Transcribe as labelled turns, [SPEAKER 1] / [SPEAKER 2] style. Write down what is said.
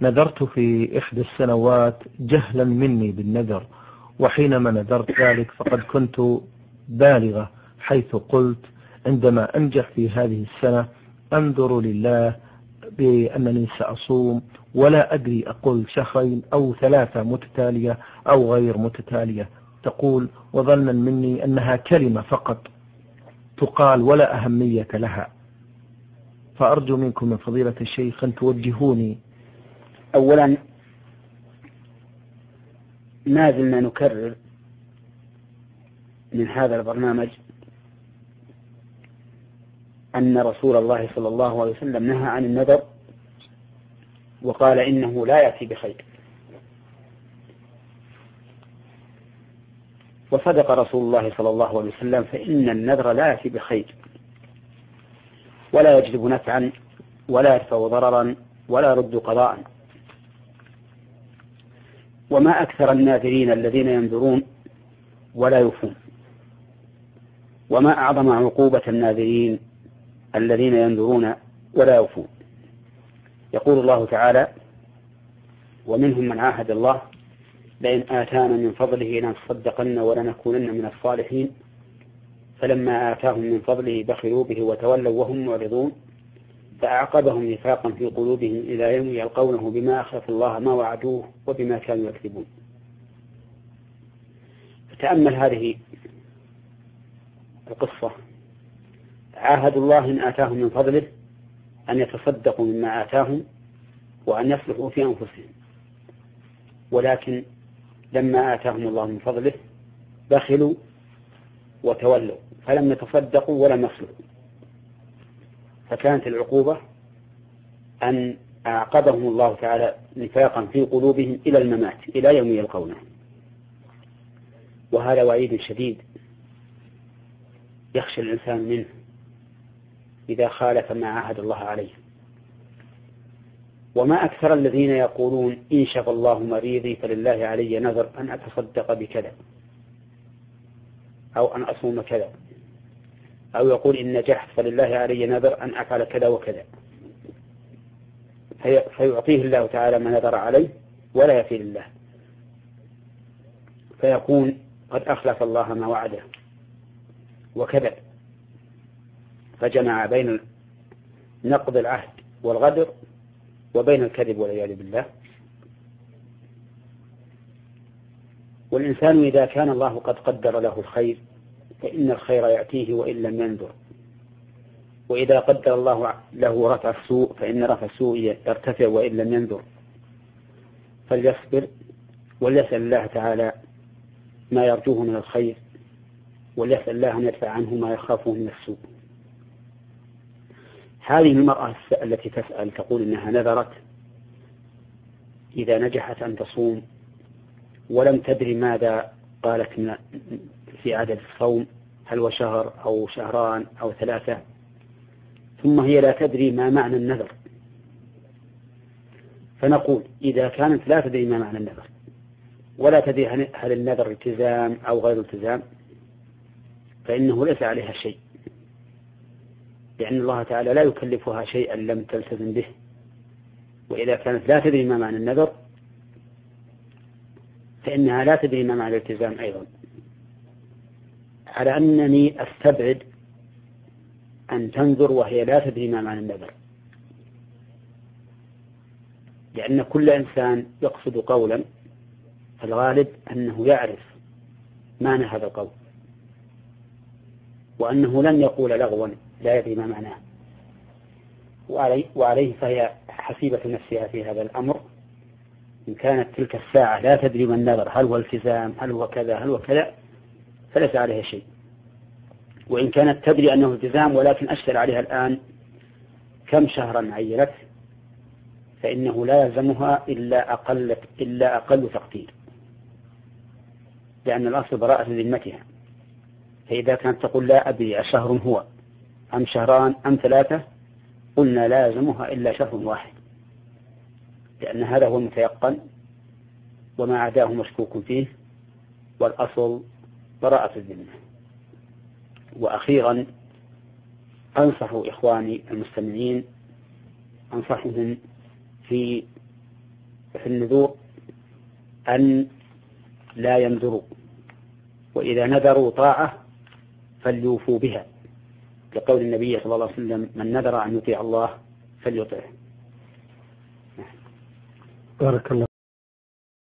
[SPEAKER 1] نذرت في إحدى السنوات جهلا مني بالنذر، وحينما نذرت ذلك فقد كنت بالغة، حيث قلت عندما أنجح في هذه السنة أنذر لله بأنني سأصوم، ولا أدري أقول شهرين أو 3 متتالية أو غير متتالية. تقول وظنا مني أنها كلمة فقط تقال ولا أهمية لها، فأرجو منكم من فضيلة الشيخ أن توجهوني.
[SPEAKER 2] أولا ما زلنا نكرر من هذا البرنامج أن رسول الله صلى الله عليه وسلم نهى عن النذر وقال إنه لا يأتي بخير، وصدق رسول الله صلى الله عليه وسلم، فإن النذر لا يأتي بخير ولا يجلب نفعا ولا يدفع ضررا ولا يرد قضاء. وما أكثر الناذرين الذين ينذرون ولا يوفون، وما أعظم عقوبة الناذرين الذين ينذرون ولا يوفون. يقول الله تعالى: ومنهم من عاهد الله لئن آتانا من فضله لنصدقن ولنكونن من الصالحين فلما آتاهم من فضله بخلوا به وتولوا وهم معرضون فأعقبهم نفاقا في قلوبهم إلى يوم يلقونه بما أخلفوا الله ما وعدوه وبما كانوا يكذبون. فتأمل هذه القصة. عاهدوا الله إن آتاهم من فضله أن يتصدقوا مما آتاهم وأن يصلحوا في أنفسهم، ولكن لما آتاهم الله من فضله بخلوا وتولوا فلم يتصدقوا ولم يصلحوا، فكانت العقوبة أن أعقبهم الله تعالى نفاقا في قلوبهم إلى الممات، إلى يوم يلقونه. وهذا وعيد شديد يخشى الإنسان منه إذا خالف ما عاهد الله عليه. وما أكثر الذين يقولون إن شفى الله مريضي فلله علي نذر أن أتصدق بكذا أو أن أصوم كذا، أو يقول إن نجحت فلله علي نذر أن أفعل كذا وكذا، فيعطيه الله تعالى ما نذر عليه ولا يفي لله، فيكون قد أخلف الله ما وعده وكذب، فجمع بين نقض العهد والغدر وبين الكذب والعياذ بالله. والإنسان إذا كان الله قد قدر له الخير فإن الخير يأتيه وإن لم ينذر، وإذا قدر الله له رفع السوء فإن رفع السوء يرتفع وإن لم ينذر، فليصبر وليسأل الله تعالى ما يرجوه من الخير، وليسأل الله أن يدفع عنه ما يخافه من السوء. هذه المرأة التي تسأل تقول إنها نذرت إذا نجحت أن تصوم ولم تدري ماذا قالت في عدد الصوم، هل هو شهر أو شهران أو 3، ثم هي لا تدري ما معنى النذر. فنقول إذا كانت لا تدري ما معنى النذر ولا تدري هل النذر التزام أو غير التزام فإنه ليس عليها شيء، لأن الله تعالى لا يكلفها شيئا لم تلتزم به. وإذا كانت لا تدري ما معنى النذر فإنها لا تدري ما معنى الالتزام أيضا، على أنني أستبعد أن تنذر وهي لا تدري ما معنى النذر، لأن كل إنسان يقصد قولا فالغالب أنه يعرف معنى هذا القول، وأنه لن يقول لغوا لا يدري ما معناه، وعليه فهي حسيبة نفسها في هذا الأمر. إن كانت تلك الساعة لا تدري ما النذر، هل هو التزام هل هو كذا هل هو كذا، فليس عليها شيء. وإن كانت تدري أنه التزام ولكن أشكل عليها الآن كم شهرا عينت فإنه لا يلزمها إلا أقل تقدير، لأن الأصل براءة ذمتها. فإذا كانت تقول لا أدري أشهر هو أم شهران أم 3 قلنا لا يلزمها إلا شهر واحد، لأن هذا هو المتيقن وما عداه مشكوك فيه، والأصل براءة الذمة. وأخيرا أنصح إخواني المستمعين، أنصحهم في في النذور أن لا ينذروا، وإذا نذروا طاعة فليوفوا بها، لقول النبي صلى الله عليه وسلم: من نذر أن يطيع الله فليطعه.
[SPEAKER 1] بارك الله.